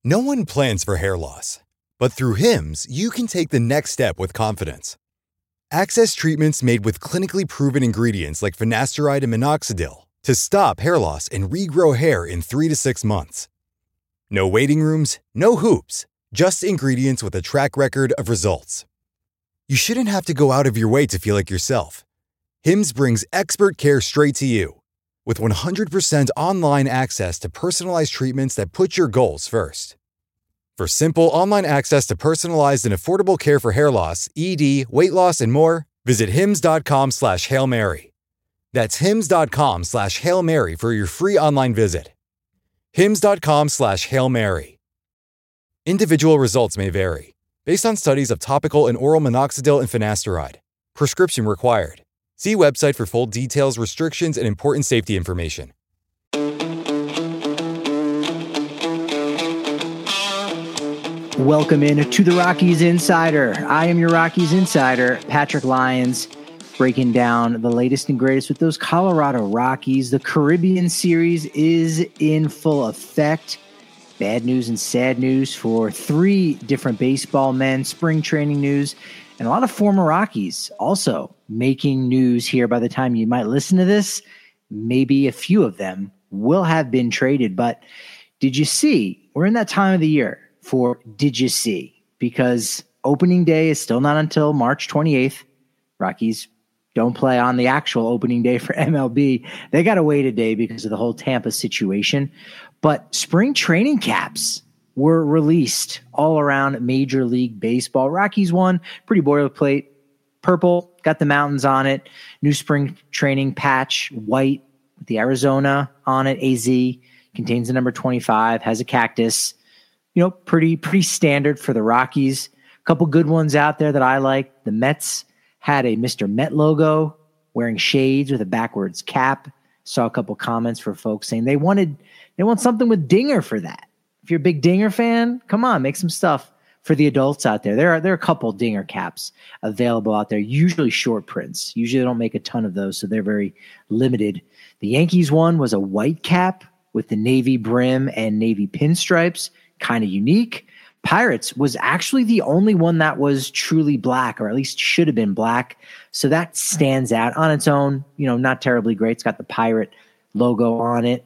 No one plans for hair loss, but through Hims, you can take the next step with confidence. Access treatments made with clinically proven ingredients like finasteride and minoxidil to stop hair loss and regrow hair in 3 to 6 months. No waiting rooms, no hoops, just ingredients with a track record of results. You shouldn't have to go out of your way to feel like yourself. Hims brings expert care straight to you. With 100% online access to personalized treatments that put your goals first. For simple online access to personalized and affordable care for hair loss, ED, weight loss, and more, visit hims.com/Hail Mary. That's hims.com/Hail Mary for your free online visit. hims.com/Hail Mary. Individual results may vary, based on studies of topical and oral minoxidil and finasteride. Prescription required. See website for full details, restrictions, and important safety information. Welcome in to the Rockies Insider. I am your Rockies Insider, Patrick Lyons, breaking down the latest and greatest with those Colorado Rockies. The Caribbean Series is in full effect. Bad news and sad news for 3 different baseball men, spring training news, and a lot of former Rockies also making news here. By the time you might listen to this, maybe a few of them will have been traded. But did you see? We're in that time of the year for Did You See? Because opening day is still not until March 28th. Rockies don't play on the actual opening day for MLB. They got to wait a day because of the whole Tampa situation. But spring training caps were released all around Major League Baseball. Rockies won, pretty boilerplate. Purple, got the mountains on it. New spring training patch, white, with the Arizona on it. AZ contains the number 25, has a cactus. You know, pretty standard for the Rockies. A couple good ones out there that I like. The Mets had a Mr. Met logo wearing shades with a backwards cap. Saw a couple comments for folks saying they want something with Dinger for that. If you're a big Dinger fan, come on, make some stuff for the adults out there. There are a couple Dinger caps available out there, usually short prints. Usually they don't make a ton of those, so they're very limited. The Yankees one was a white cap with the navy brim and navy pinstripes, kind of unique. Pirates was actually the only one that was truly black, or at least should have been black. So that stands out on its own, not terribly great. It's got the pirate logo on it,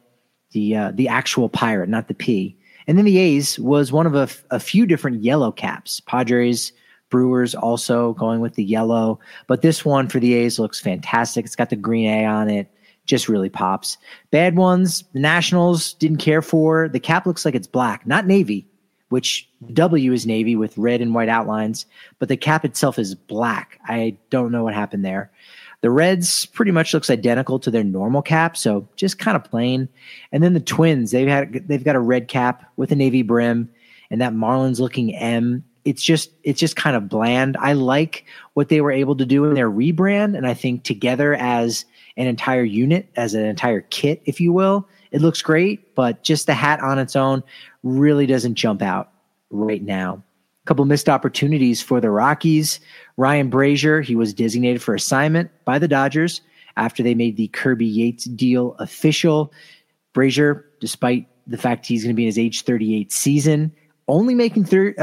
the actual pirate, not the P. And then the A's was one of a few different yellow caps. Padres, Brewers also going with the yellow. But this one for the A's looks fantastic. It's got the green A on it. Just really pops. Bad ones, the Nationals didn't care for. The cap looks like it's black, not navy, which W is navy with red and white outlines, but the cap itself is black. I don't know what happened there. The Reds pretty much looks identical to their normal cap, so just kind of plain. And then the Twins, they've got a red cap with a navy brim and that Marlins looking M. It's just kind of bland. I like what they were able to do in their rebrand, and I think together as an entire unit, as an entire kit, if you will, it looks great, but just the hat on its own really doesn't jump out right now. A couple missed opportunities for the Rockies. Ryan Brazier, he was designated for assignment by the Dodgers after they made the Kirby Yates deal official. Brazier, despite the fact he's going to be in his age 38 season, only making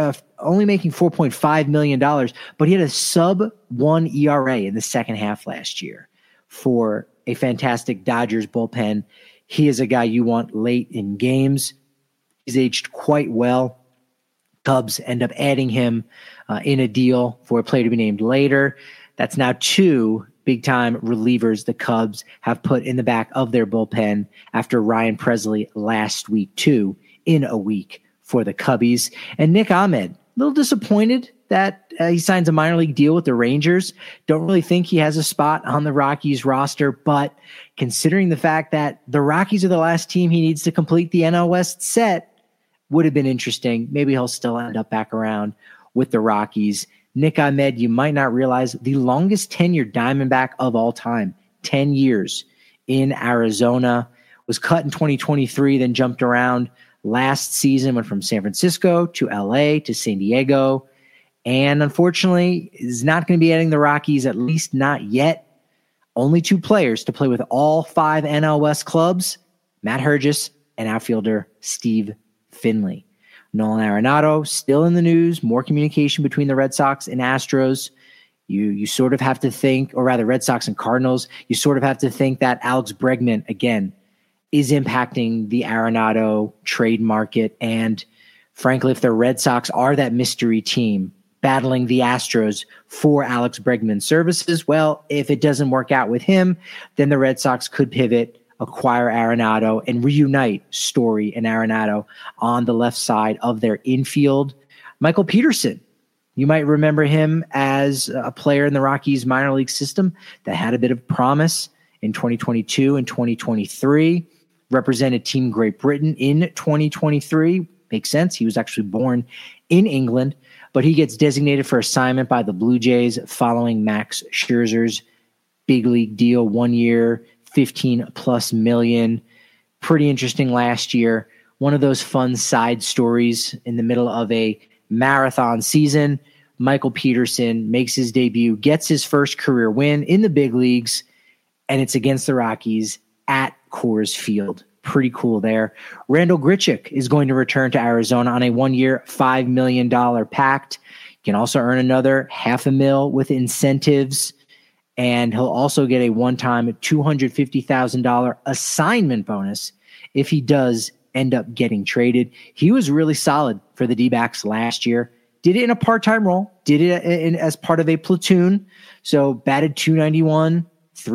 $4.5 million, but he had a sub-1 ERA in the second half last year for a fantastic Dodgers bullpen. He is a guy you want late in games. He's aged quite well. Cubs end up adding him in a deal for a player to be named later. That's now 2 big-time relievers the Cubs have put in the back of their bullpen after Ryan Presley last week, too, in a week for the Cubbies. And Nick Ahmed, a little disappointed that he signs a minor league deal with the Rangers. Don't really think he has a spot on the Rockies roster, but considering the fact that the Rockies are the last team he needs to complete the NL West set, would have been interesting. Maybe he'll still end up back around with the Rockies. Nick Ahmed, you might not realize, the longest tenured Diamondback of all time, 10 years in Arizona, was cut in 2023, then jumped around last season, went from San Francisco to LA to San Diego, and unfortunately is not going to be adding the Rockies, at least not yet. Only 2 players to play with all 5 NL West clubs, Matt Hergis and outfielder Steve Finley. Nolan Arenado still in the news, more communication between the Red Sox and Astros. You sort of have to think, or rather Red Sox and Cardinals, you sort of have to think that Alex Bregman, again, is impacting the Arenado trade market. And frankly, if the Red Sox are that mystery team battling the Astros for Alex Bregman's services, well, if it doesn't work out with him, then the Red Sox could pivot, acquire Arenado, and reunite Story and Arenado on the left side of their infield. Michael Peterson, you might remember him as a player in the Rockies minor league system that had a bit of promise in 2022 and 2023, represented Team Great Britain in 2023. Makes sense. He was actually born in England, but he gets designated for assignment by the Blue Jays following Max Scherzer's big league deal, 1 year, 15+ million. Pretty interesting last year. One of those fun side stories in the middle of a marathon season. Michael Peterson makes his debut, gets his first career win in the big leagues, and it's against the Rockies at Coors Field. Pretty cool there. Randall Grichuk is going to return to Arizona on a 1 year, $5 million pact. You can also earn another $500,000 with incentives, and he'll also get a one-time $250,000 assignment bonus if he does end up getting traded. He was really solid for the D-backs last year. Did it in a part-time role, did it as part of a platoon. So batted .291,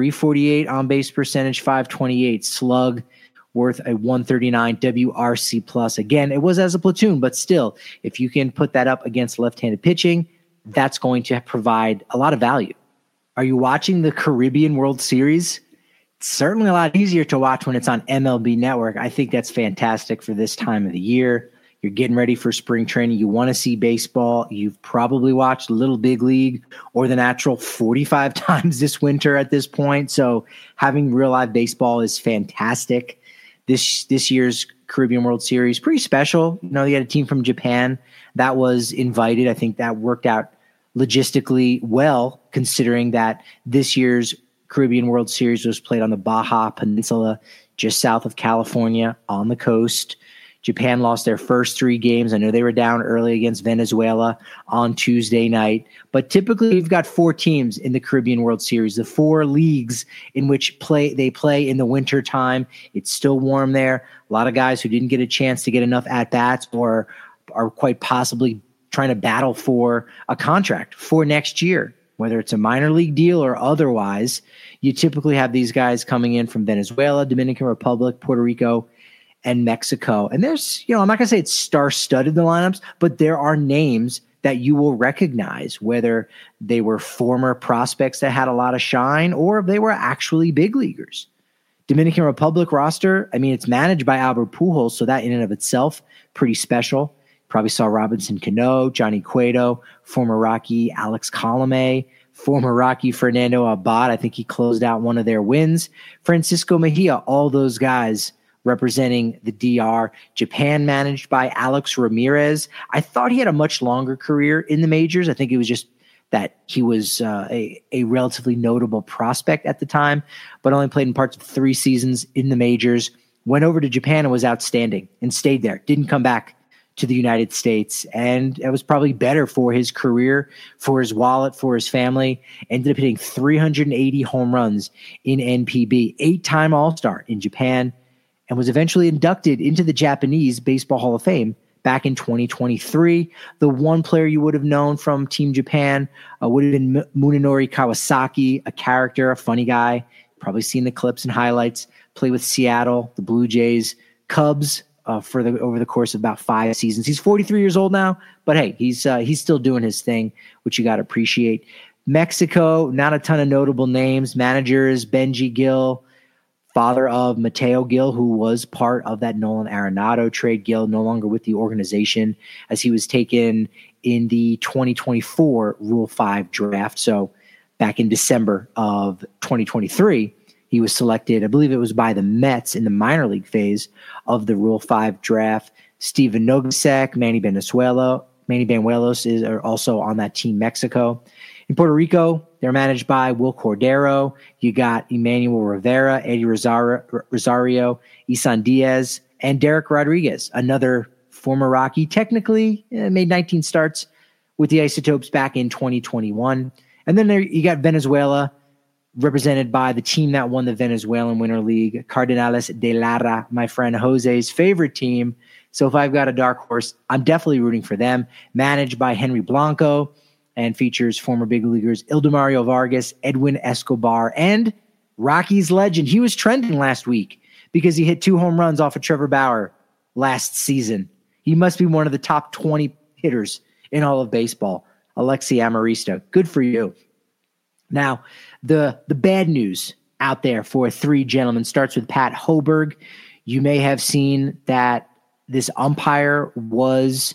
.348 on-base percentage, .528 slug, worth a 139 WRC plus. Again, it was as a platoon, but still, if you can put that up against left-handed pitching, that's going to provide a lot of value. Are you watching the Caribbean World Series? It's certainly a lot easier to watch when it's on MLB Network. I think that's fantastic for this time of the year. You're getting ready for spring training. You want to see baseball. You've probably watched Little Big League or The Natural 45 times this winter at this point. So having real live baseball is fantastic. This year's Caribbean World Series, pretty special. You know, you had a team from Japan that was invited. I think that worked out logistically well, considering that this year's Caribbean World Series was played on the Baja Peninsula, just south of California on the coast. Japan lost their first 3 games. I know they were down early against Venezuela on Tuesday night, but typically you've got 4 teams in the Caribbean World Series, the 4 leagues in which they play in the winter time. It's still warm there. A lot of guys who didn't get a chance to get enough at-bats or are quite possibly trying to battle for a contract for next year, whether it's a minor league deal or otherwise. You typically have these guys coming in from Venezuela, Dominican Republic, Puerto Rico, and Mexico. And there's, I'm not going to say it's star-studded, the lineups, but there are names that you will recognize, whether they were former prospects that had a lot of shine or if they were actually big leaguers. Dominican Republic roster, I mean, it's managed by Albert Pujols, so that in and of itself, pretty special. Probably saw Robinson Cano, Johnny Cueto, former Rocky Alex Colomé, former Rocky Fernando Abad. I think he closed out one of their wins. Francisco Mejia, all those guys representing the DR. Japan managed by Alex Ramirez. I thought he had a much longer career in the majors. I think it was just that he was a relatively notable prospect at the time, but only played in parts of 3 seasons in the majors. Went over to Japan and was outstanding and stayed there. Didn't come back to the United States. And it was probably better for his career, for his wallet, for his family. Ended up hitting 380 home runs in NPB, 8-time All-Star in Japan, and was eventually inducted into the Japanese Baseball Hall of Fame back in 2023. The one player you would have known from Team Japan would have been Munenori Kawasaki, a character, a funny guy. Probably seen the clips and highlights. Played with Seattle, the Blue Jays, Cubs over the course of about 5 seasons. He's 43 years old now, but hey, he's still doing his thing, which you got to appreciate. Mexico, not a ton of notable names. Managers, Benji Gil, father of Mateo Gil, who was part of that Nolan Arenado trade. Gil no longer with the organization as he was taken in the 2024 Rule 5 draft. So back in December of 2023, he was selected, I believe it was by the Mets in the minor league phase of the Rule 5 draft. Steven Nogosek, Manny Banuelos are also on that team, Mexico. In Puerto Rico, they're managed by Will Cordero. You got Emmanuel Rivera, Eddie Rosario, Isan Diaz, and Derek Rodriguez, another former Rocky, technically made 19 starts with the Isotopes back in 2021. And then there you got Venezuela, represented by the team that won the Venezuelan Winter League, Cardenales de Lara, my friend Jose's favorite team. So if I've got a dark horse, I'm definitely rooting for them. Managed by Henry Blanco and features former big leaguers Ildemario Vargas, Edwin Escobar, and Rockies legend. He was trending last week because he hit 2 home runs off of Trevor Bauer last season. He must be one of the top 20 hitters in all of baseball. Alexi Amarista, good for you. Now, the bad news out there for 3 gentlemen starts with Pat Hoberg. You may have seen that this umpire was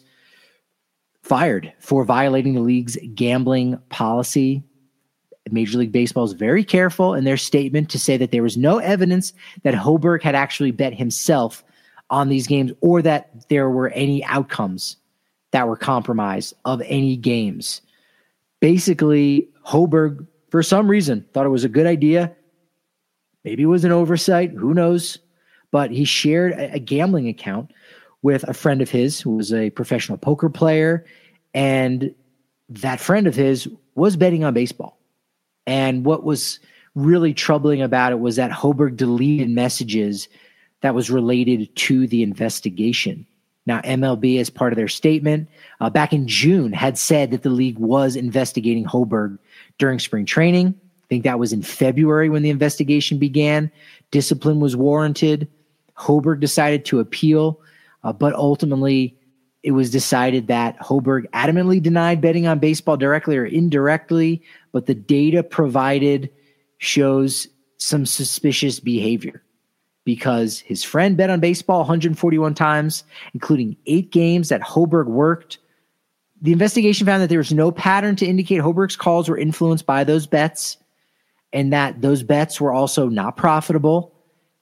fired for violating the league's gambling policy. Major League Baseball is very careful in their statement to say that there was no evidence that Hoberg had actually bet himself on these games or that there were any outcomes that were compromised of any games. Basically, Hoberg, for some reason, thought it was a good idea. Maybe it was an oversight. Who knows? But he shared a gambling account with a friend of his who was a professional poker player. And that friend of his was betting on baseball. And what was really troubling about it was that Hoberg deleted messages that was related to the investigation. Now, MLB, as part of their statement, back in June, had said that the league was investigating Hoberg during spring training. I think that was in February when the investigation began. Discipline was warranted. Hoberg decided to appeal, but ultimately it was decided that Hoberg adamantly denied betting on baseball directly or indirectly, but the data provided shows some suspicious behavior because his friend bet on baseball 141 times, including 8 games that Hoberg worked. The investigation found that there was no pattern to indicate Hoberg's calls were influenced by those bets and that those bets were also not profitable.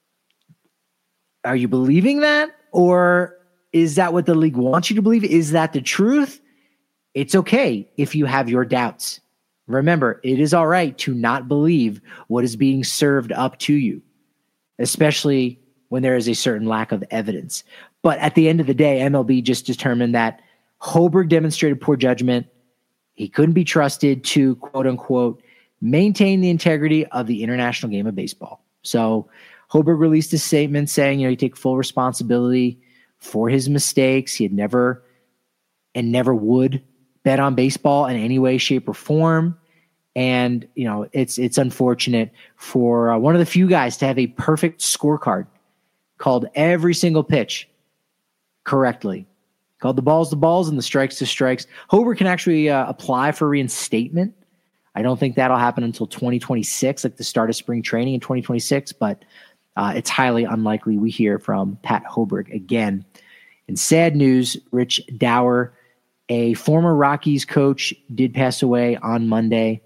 Are you believing that? Or is that what the league wants you to believe? Is that the truth? It's okay if you have your doubts. Remember, it is all right to not believe what is being served up to you, especially when there is a certain lack of evidence. But at the end of the day, MLB just determined that Hoberg demonstrated poor judgment. He couldn't be trusted to, quote unquote, maintain the integrity of the international game of baseball. So Hoberg released a statement saying, he take full responsibility for his mistakes. He had never and never would bet on baseball in any way, shape, or form. And, it's unfortunate for one of the few guys to have a perfect scorecard, called every single pitch correctly, called the balls and the strikes to strikes. Hoberg can actually apply for reinstatement. I don't think that'll happen until 2026, like the start of spring training in 2026, but it's highly unlikely we hear from Pat Hoberg again. In sad news, Rich Dauer, a former Rockies coach, did pass away on Monday.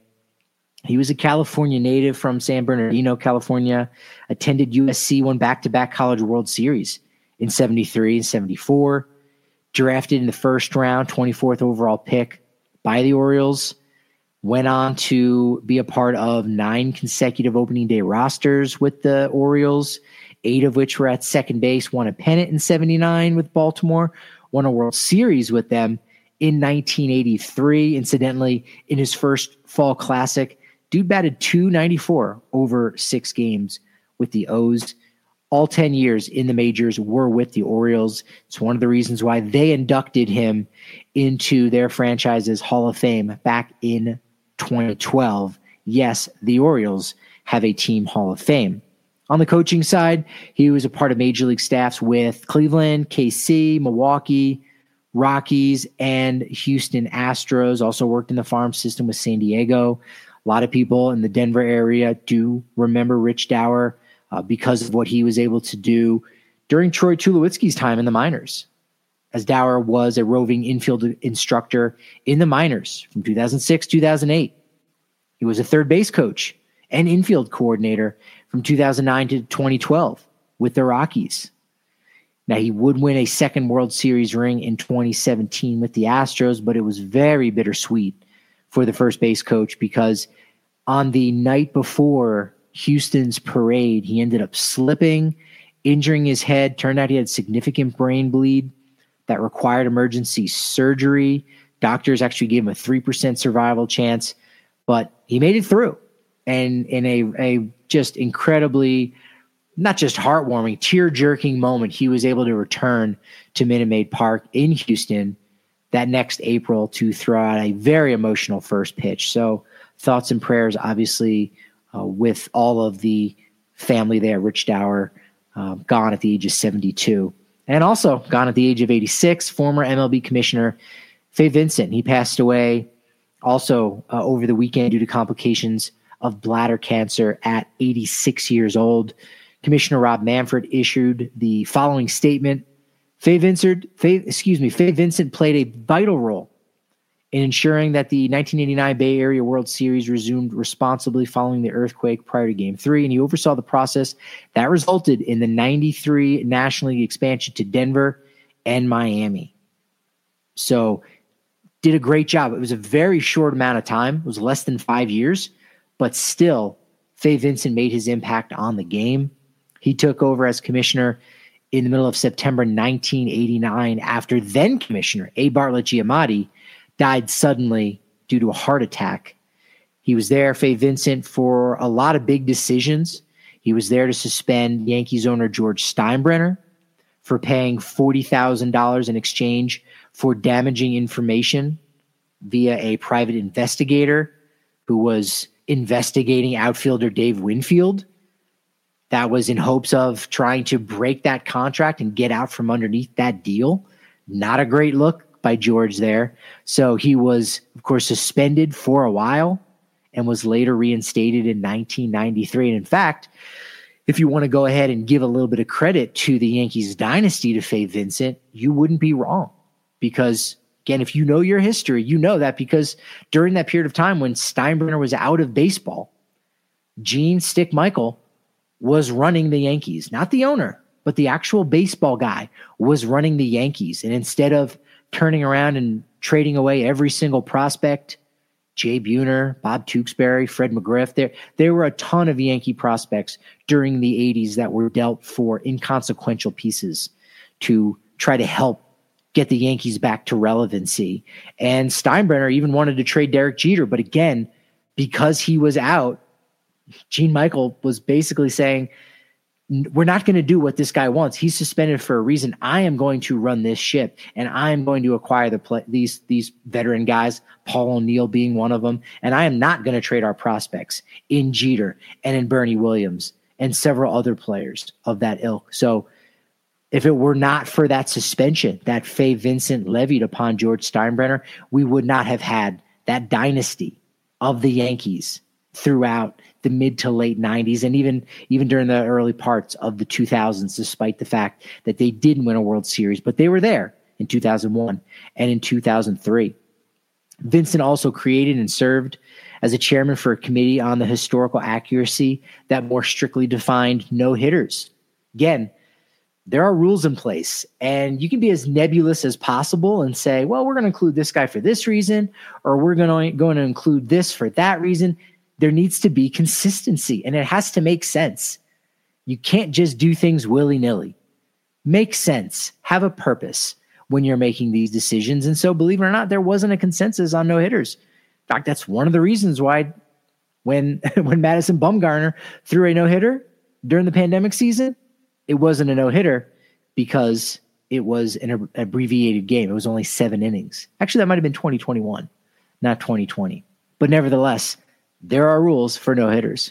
He was a California native from San Bernardino, California, attended USC, won back-to-back College World Series in 73 and 74, drafted in the first round, 24th overall pick by the Orioles, went on to be a part of 9 consecutive opening day rosters with the Orioles, 8 of which were at second base, won a pennant in 79 with Baltimore, won a World Series with them in 1983. Incidentally, in his first fall classic, dude batted .294 over 6 games with the O's. All 10 years in the majors were with the Orioles. It's one of the reasons why they inducted him into their franchise's Hall of Fame back in 2012. Yes, the Orioles have a team Hall of Fame. On the coaching side, he was a part of major league staffs with Cleveland, KC, Milwaukee, Rockies, and Houston Astros. Also worked in the farm system with San Diego. A lot of people in the Denver area do remember Rich Dauer because of what he was able to do during Troy Tulowitzki's time in the minors, as Dauer was a roving infield instructor in the minors from 2006, 2008. He was a third base coach and infield coordinator from 2009 to 2012 with the Rockies. Now, he would win a second World Series ring in 2017 with the Astros, but it was very bittersweet for the first base coach because on the night before Houston's parade, he ended up slipping, injuring his head. Turned out he had significant brain bleed. that required emergency surgery. Doctors actually gave him a 3% survival chance, but he made it through. And in a just incredibly, not just heartwarming, tear-jerking moment, he was able to return to Minute Maid Park in Houston that next April to throw out a very emotional first pitch. So thoughts and prayers, obviously, with all of the family there. Rich Dauer, gone at the age of 72. And also gone at the age of 86, former MLB commissioner Fay Vincent. He passed away also over the weekend due to complications of bladder cancer at 86 years old. Commissioner Rob Manfred issued the following statement. Fay Vincent played a vital role in ensuring that the 1989 Bay Area World Series resumed responsibly following the earthquake prior to Game 3, and he oversaw the process that resulted in the 93 National League expansion to Denver and Miami. So did a great job. It was a very short amount of time. It was less than 5 years, but still, Fay Vincent made his impact on the game. He took over as commissioner in the middle of September 1989 after then commissioner A. Bartlett Giamatti died suddenly due to a heart attack. He was there, Fay Vincent, for a lot of big decisions. He was there to suspend Yankees owner George Steinbrenner for paying $40,000 in exchange for damaging information via a private investigator who was investigating outfielder Dave Winfield. That was in hopes of trying to break that contract and get out from underneath that deal. Not a great look by George there. So he was, of course, suspended for a while and was later reinstated in 1993. And in fact, if you want to go ahead and give a little bit of credit to the Yankees dynasty to Fay Vincent, you wouldn't be wrong. Because, again, if you know your history, you know that because during that period of time when Steinbrenner was out of baseball, Gene Stick Michael was running the Yankees. Not the owner, but the actual baseball guy was running the Yankees. And instead of turning around and trading away every single prospect, Jay Buhner, Bob Tewksbury, Fred McGriff, there were a ton of Yankee prospects during the 80s that were dealt for inconsequential pieces to try to help get the Yankees back to relevancy. And Steinbrenner even wanted to trade Derek Jeter, but again, because he was out, Gene Michael was basically saying, we're not going to do what this guy wants. He's suspended for a reason. I am going to run this ship, and I am going to acquire these veteran guys, Paul O'Neill being one of them, and I am not going to trade our prospects in Jeter and in Bernie Williams and several other players of that ilk. So if it were not for that suspension that Fay Vincent levied upon George Steinbrenner, we would not have had that dynasty of the Yankees throughout the mid to late 90s and even during the early parts of the 2000s, despite the fact that they didn't win a World Series, but they were there in 2001 and in 2003. Vincent also created and served as a chairman for a committee on the historical accuracy that more strictly defined no-hitters. Again, there are rules in place, and you can be as nebulous as possible and say, well, we're going to include this guy for this reason, or we're going to include this for that reason. There needs to be consistency, and it has to make sense. You can't just do things willy-nilly. Make sense. Have a purpose when you're making these decisions. And so, believe it or not, there wasn't a consensus on no-hitters. In fact, that's one of the reasons why when Madison Bumgarner threw a no-hitter during the pandemic season, it wasn't a no-hitter because it was an abbreviated game. It was only 7 innings. Actually, that might have been 2021, not 2020. But nevertheless, there are rules for no-hitters.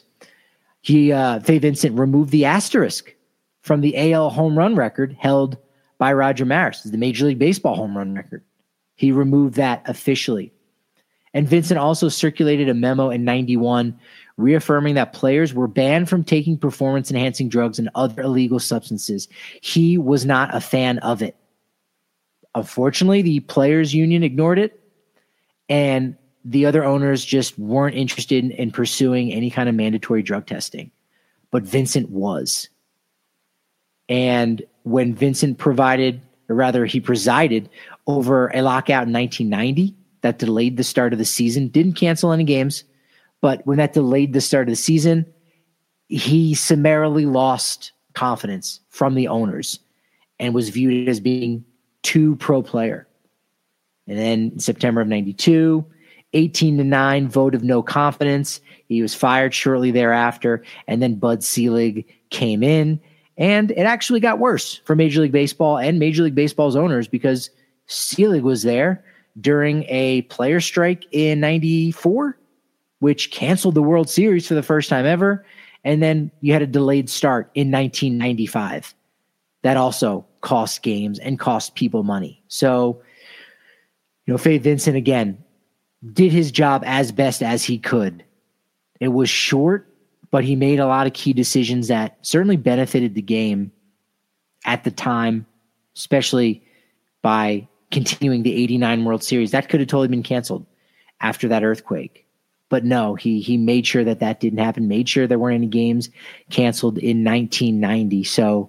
Fay Vincent removed the asterisk from the AL home run record held by Roger Maris, the Major League Baseball home run record. He removed that officially. And Vincent also circulated a memo in 91 reaffirming that players were banned from taking performance-enhancing drugs and other illegal substances. He was not a fan of it. Unfortunately, the players' union ignored it, and the other owners just weren't interested in pursuing any kind of mandatory drug testing. But Vincent was. And when Vincent presided over a lockout in 1990 that delayed the start of the season, didn't cancel any games, but when that delayed the start of the season, he summarily lost confidence from the owners and was viewed as being to pro player. And then in September of 92, 18-9 vote of no confidence. He was fired shortly thereafter. And then Bud Selig came in. And it actually got worse for Major League Baseball and Major League Baseball's owners because Selig was there during a player strike in 94, which canceled the World Series for the first time ever. And then you had a delayed start in 1995. That also cost games and cost people money. So, Fay Vincent, again, did his job as best as he could. It was short, but he made a lot of key decisions that certainly benefited the game at the time, especially by continuing the 89 World Series. That could have totally been canceled after that earthquake. But no, he made sure that didn't happen, made sure there weren't any games canceled in 1990. So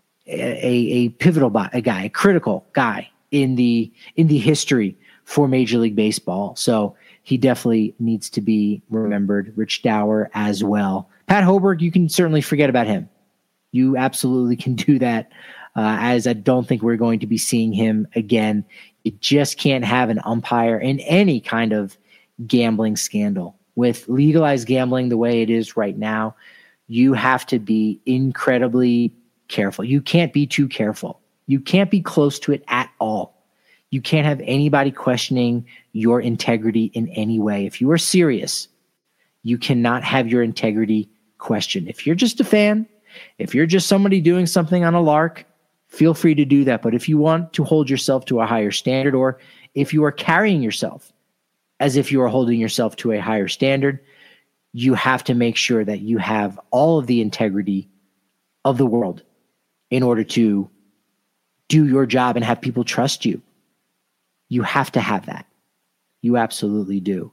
a pivotal guy, a critical guy in the history for Major League Baseball. So he definitely needs to be remembered. Rich Dower as well. Pat Hoberg, you can certainly forget about him. You absolutely can do that, as I don't think we're going to be seeing him again. You just can't have an umpire in any kind of gambling scandal. With legalized gambling the way it is right now, you have to be incredibly careful. You can't be too careful. You can't be close to it at all. You can't have anybody questioning your integrity in any way. If you are serious, you cannot have your integrity questioned. If you're just a fan, if you're just somebody doing something on a lark, feel free to do that. But if you want to hold yourself to a higher standard, or if you are carrying yourself as if you are holding yourself to a higher standard, you have to make sure that you have all of the integrity of the world in order to do your job and have people trust you. You have to have that. You absolutely do.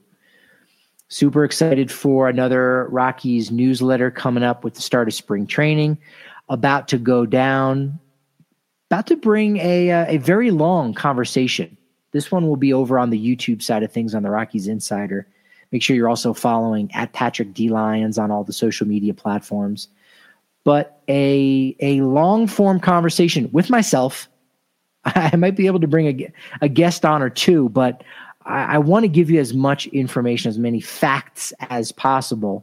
Super excited for another Rockies newsletter coming up with the start of spring training. About to go down. About to bring a very long conversation. This one will be over on the YouTube side of things on the Rockies Insider. Make sure you're also following at Patrick D. Lyons on all the social media platforms. But a long-form conversation with myself. I might be able to bring a guest on or two, but I want to give you as much information, as many facts as possible.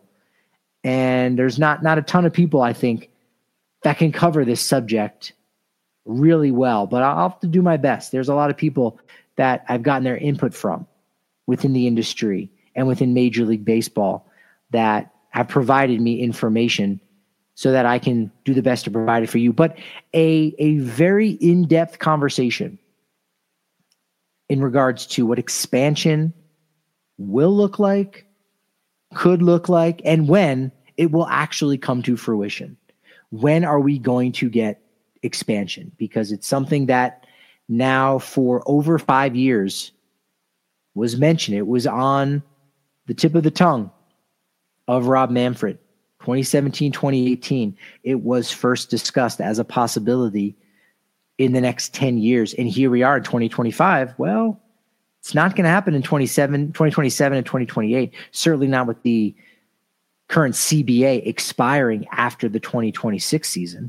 And there's not a ton of people, I think, that can cover this subject really well, but I'll have to do my best. There's a lot of people that I've gotten their input from within the industry and within Major League Baseball that have provided me information so that I can do the best to provide it for you. But a very in-depth conversation in regards to what expansion will look like, could look like, and when it will actually come to fruition. When are we going to get expansion? Because it's something that now for over 5 years was mentioned. It was on the tip of the tongue of Rob Manfred. 2017, 2018, it was first discussed as a possibility in the next 10 years. And here we are in 2025. Well, it's not going to happen in 2027 and 2028. Certainly not with the current CBA expiring after the 2026 season,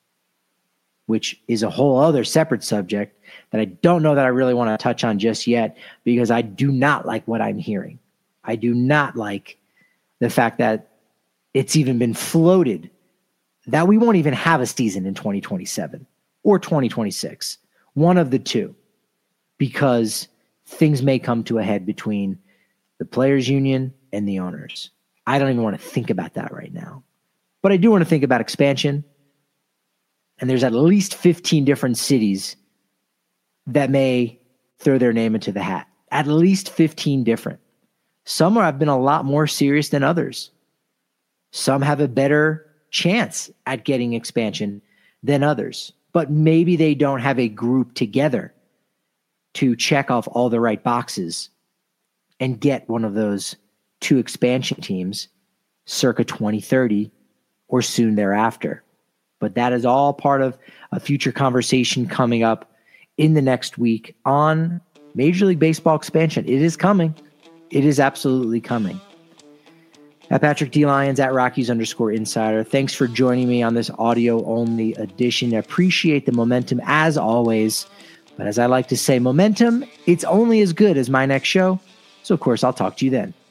which is a whole other separate subject that I don't know that I really want to touch on just yet, because I do not like what I'm hearing. I do not like the fact that it's even been floated that we won't even have a season in 2027 or 2026, one of the two, because things may come to a head between the players' union and the owners. I don't even want to think about that right now. But I do want to think about expansion. And there's at least 15 different cities that may throw their name into the hat. At least 15 different. Some have been a lot more serious than others. Some have a better chance at getting expansion than others. But maybe they don't have a group together to check off all the right boxes and get one of those two expansion teams circa 2030 or soon thereafter. But that is all part of a future conversation coming up in the next week on Major League Baseball expansion. It is coming. It is absolutely coming. At Patrick D. Lyons, at Rockies_Insider. Thanks for joining me on this audio-only edition. I appreciate the momentum as always. But as I like to say, momentum, it's only as good as my next show. So, of course, I'll talk to you then.